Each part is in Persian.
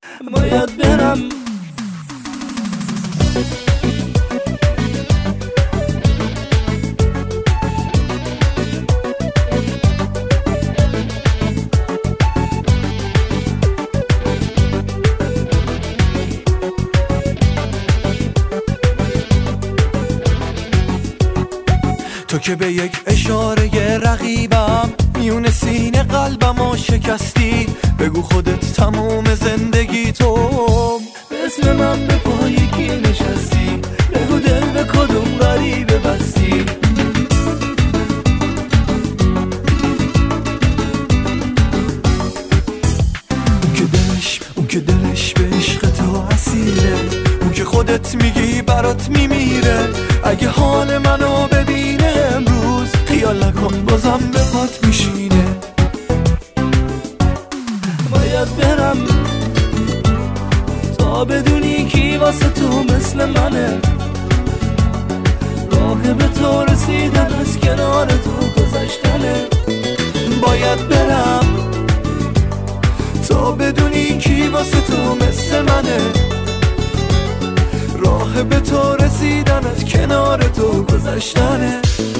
باید برم. تو که به یک اشاره رقیبم میون سینه قلبمو شکستی. بگو خودت تموم زندگی تو به اسم من به پای کی نشستی؟ بگو دل به کدوم غریبه بستی؟ اون که دلش به عشق تو اسیره، اون که خودت میگی برات میمیره. اگه حال منو ببینه امروز خیال نکن بازم به پات میشینه. باید برم تا بدونی کی واسه تو مثل منه. راه به تو رسیدن از کنار تو گذشتنه. باید برم تا بدونی کی واسه تو مثل منه. راه به تو رسیدن از کنار تو گذشتنه.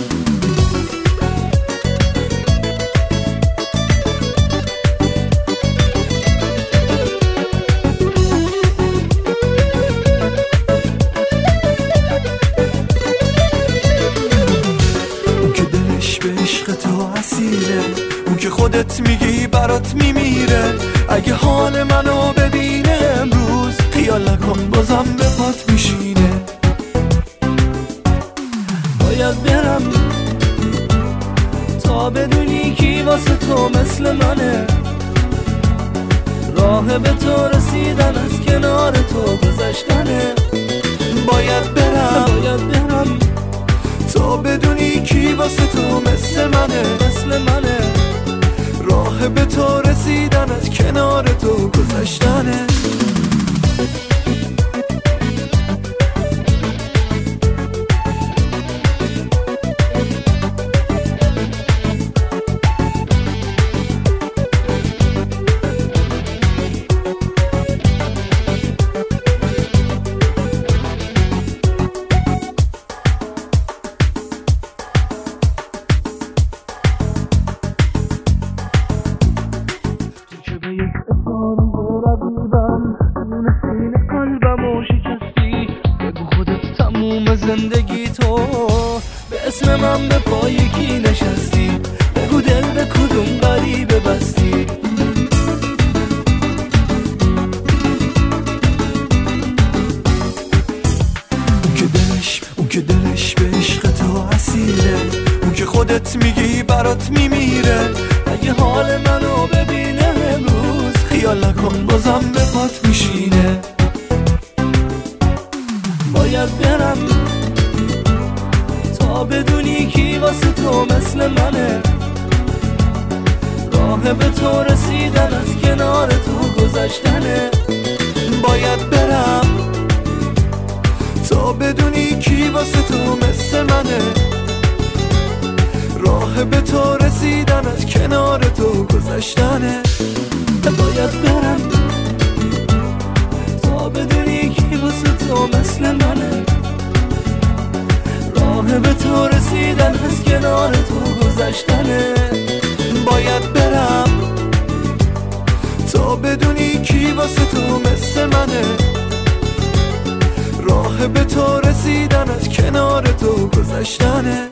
اون که دلش به عشق تو اسیره، اون که خودت میگی برات میمیره. اگه حال منو ببینه امروز خیال نکن بازم به پات میشینه. باید برم تا بدونی کی واسه تو مثل منه. راه به تو رسیدن از کنار تو گذشتنه. باید برم تا بدونی کی واسه تو مثل منه. راه به تو رسیدن از کنار تو گذشتنه. زندگی تو به اسم من به پای کی نشستی؟ بگو دل به کدوم غریبه بستی؟ اون که دلش به عشق تو اسیره، اون که خودت میگی برات میمیره. اگه حال منو ببینه امروز خیال نکن بازم به پات میشینه. باید برم تا بدونی کی واسه تو مثل منه. راه به تو رسیدن از کنار تو گذشتنه. باید برم تا بدونی کی واسه تو مثل منه. راه به تو رسیدن از کنار تو گذشتنه. باید برم تا بدونی کی واسه تو مثل منه. راه به تو رسیدن از کنار تو گذشتنه. باید برم تا بدونی کی واسه تو مثل منه. راه به تو رسیدن از کنار تو گذشتنه.